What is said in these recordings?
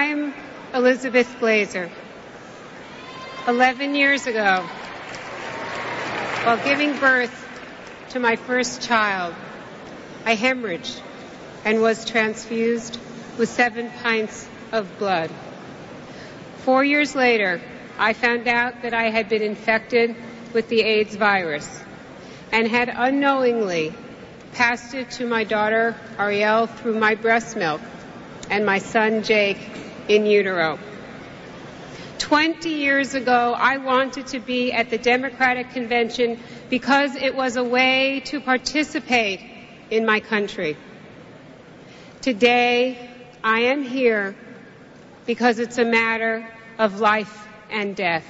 I'm Elizabeth Glazer. 11 years ago, while giving birth to my first child, I hemorrhaged and was transfused with 7 pints of blood. 4 years later, I found out that I had been infected with the AIDS virus and had unknowingly passed it to my daughter Ariel through my breast milk and my son Jake in utero. 20 years ago, I wanted to be at the Democratic Convention because it was a way to participate in my country. Today, I am here because it's a matter of life and death.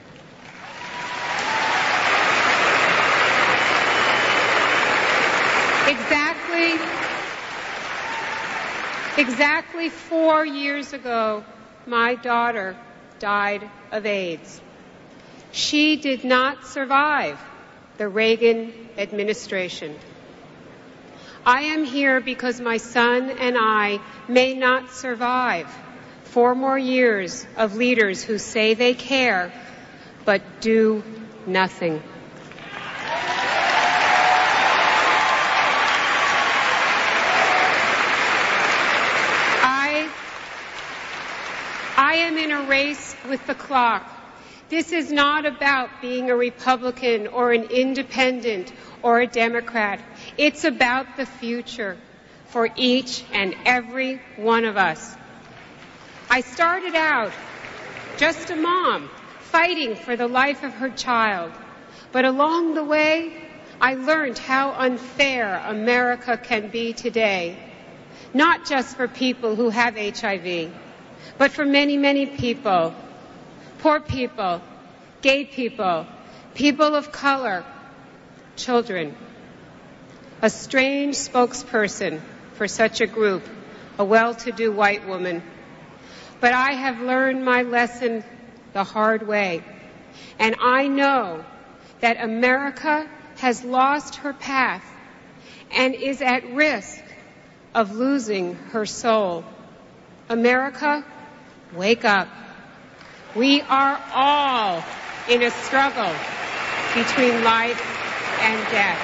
Exactly 4 years ago, my daughter died of AIDS. She did not survive the Reagan administration. I am here because my son and I may not survive 4 more years of leaders who say they care but do nothing. I am in a race with the clock. This is not about being a Republican or an independent or a Democrat. It's about the future for each and every one of us. I started out just a mom fighting for the life of her child. But along the way, I learned how unfair America can be today, not just for people who have HIV, but for many, many people, poor people, gay people, people of color, children. A strange spokesperson for such a group, a well-to-do white woman. But I have learned my lesson the hard way, and I know that America has lost her path and is at risk of losing her soul. America, wake up. We are all in a struggle between life and death.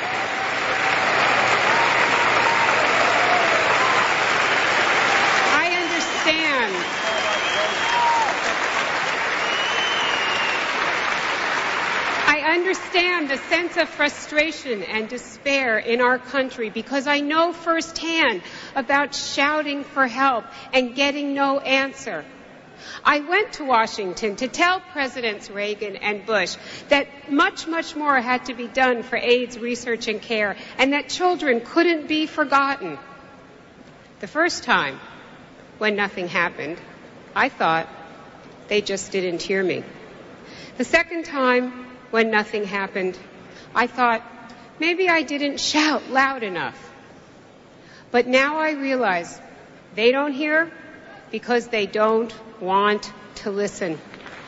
I understand the sense of frustration and despair in our country because I know firsthand about shouting for help and getting no answer. I went to Washington to tell Presidents Reagan and Bush that much, much more had to be done for AIDS research and care, and that children couldn't be forgotten. The first time, when nothing happened, I thought they just didn't hear me. The second time, when nothing happened, I thought maybe I didn't shout loud enough. But now I realize they don't hear because they don't want to listen.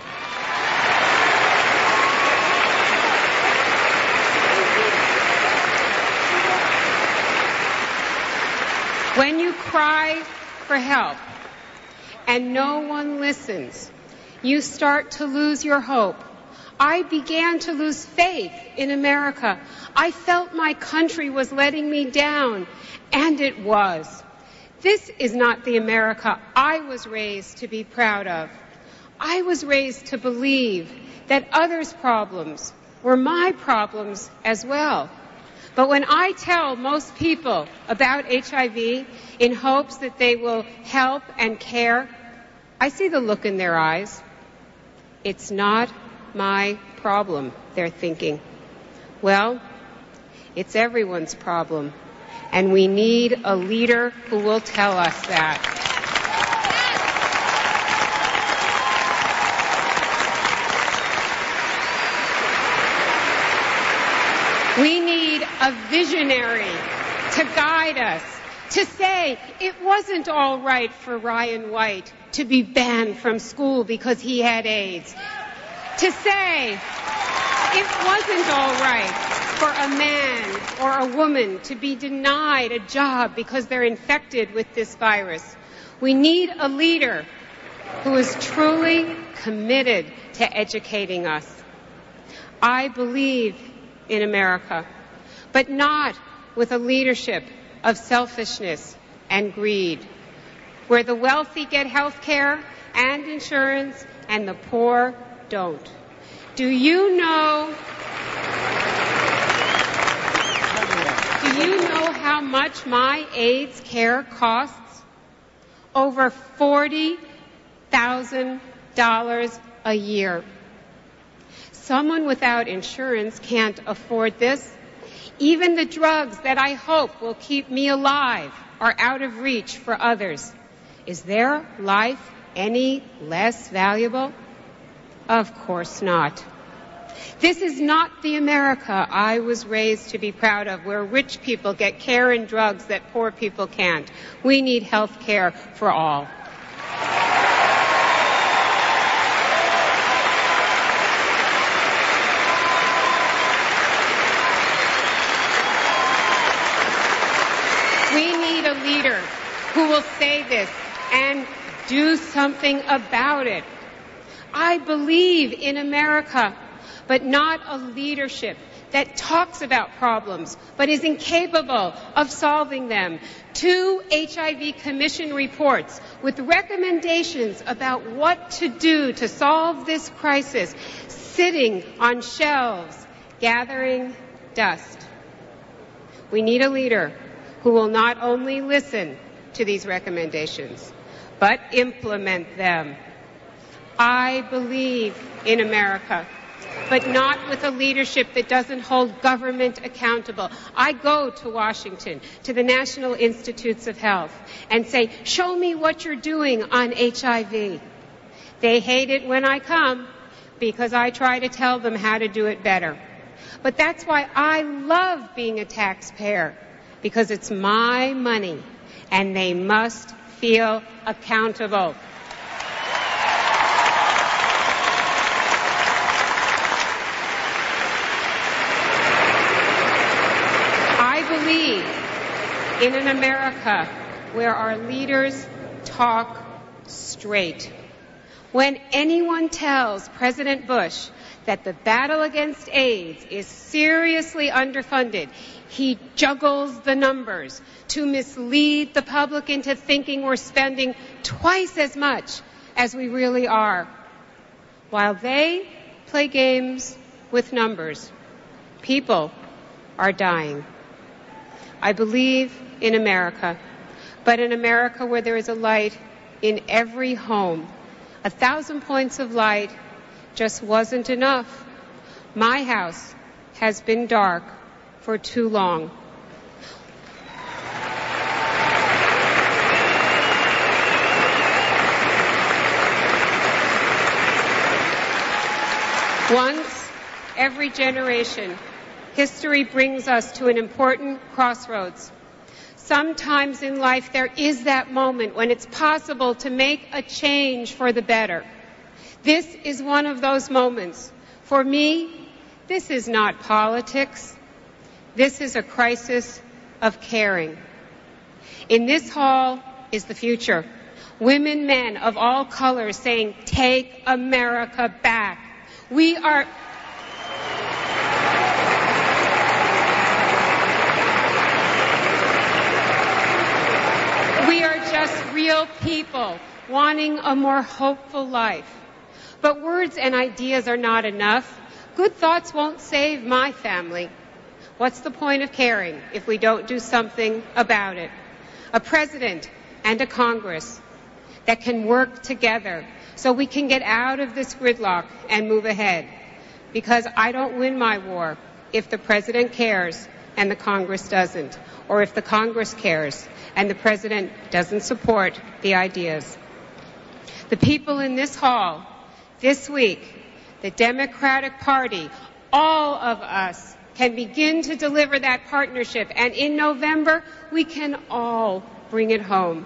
When you cry for help and no one listens, you start to lose your hope. I began to lose faith in America. I felt my country was letting me down, and it was. This is not the America I was raised to be proud of. I was raised to believe that others' problems were my problems as well. But when I tell most people about HIV in hopes that they will help and care, I see the look in their eyes. It's not my problem, they're thinking. Well, it's everyone's problem, and we need a leader who will tell us that. We need a visionary to guide us, to say it wasn't all right for Ryan White to be banned from school because he had AIDS. To say it wasn't all right for a man or a woman to be denied a job because they're infected with this virus. We need a leader who is truly committed to educating us. I believe in America, but not with a leadership of selfishness and greed, where the wealthy get health care and insurance and the poor don't. Do you know how much my AIDS care costs? Over $40,000 a year. Someone without insurance can't afford this. Even the drugs that I hope will keep me alive are out of reach for others. Is their life any less valuable? Of course not. This is not the America I was raised to be proud of, where rich people get care and drugs that poor people can't. We need health care for all. We need a leader who will say this and do something about it. I believe in America, but not a leadership that talks about problems but is incapable of solving them. 2 HIV Commission reports with recommendations about what to do to solve this crisis sitting on shelves, gathering dust. We need a leader who will not only listen to these recommendations, but implement them. I believe in America, but not with a leadership that doesn't hold government accountable. I go to Washington, to the National Institutes of Health, and say, show me what you're doing on HIV. They hate it when I come because I try to tell them how to do it better. But that's why I love being a taxpayer, because it's my money, and they must feel accountable. I believe in an America where our leaders talk straight. When anyone tells President Bush that the battle against AIDS is seriously underfunded, he juggles the numbers to mislead the public into thinking we're spending twice as much as we really are. While they play games with numbers, people are dying. I believe in America, but in America where there is a light in every home. 1,000 points of light just wasn't enough. My house has been dark for too long. Once every generation, history brings us to an important crossroads. Sometimes in life there is that moment when it's possible to make a change for the better. This is one of those moments. For me, this is not politics. This is a crisis of caring. In this hall is the future. Women, men of all colors saying, take America back. We are just real people wanting a more hopeful life. But words and ideas are not enough. Good thoughts won't save my family. What's the point of caring if we don't do something about it? A president and a Congress that can work together so we can get out of this gridlock and move ahead. Because I don't win my war if the president cares and the Congress doesn't, or if the Congress cares and the president doesn't support the ideas. The people in this hall this week, the Democratic Party, all of us can begin to deliver that partnership, and in November we can all bring it home.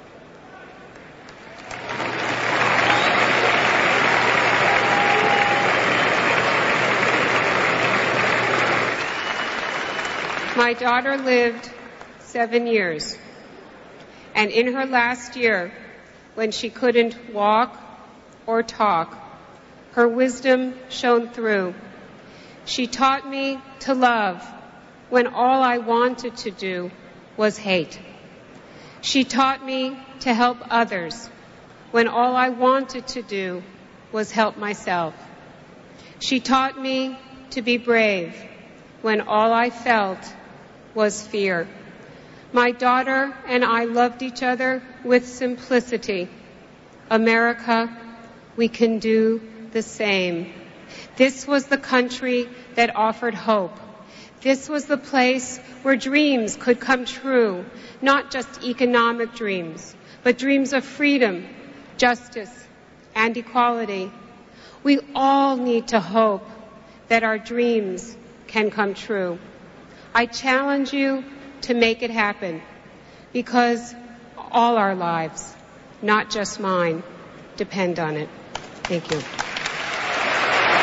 My daughter lived 7 years, and in her last year, when she couldn't walk or talk. Her wisdom shone through. She taught me to love when all I wanted to do was hate. She taught me to help others when all I wanted to do was help myself. She taught me to be brave when all I felt was fear. My daughter and I loved each other with simplicity. America, we can do the same. This was the country that offered hope. This was the place where dreams could come true, not just economic dreams, but dreams of freedom, justice, and equality. We all need to hope that our dreams can come true. I challenge you to make it happen, because all our lives, not just mine, depend on it. Thank you.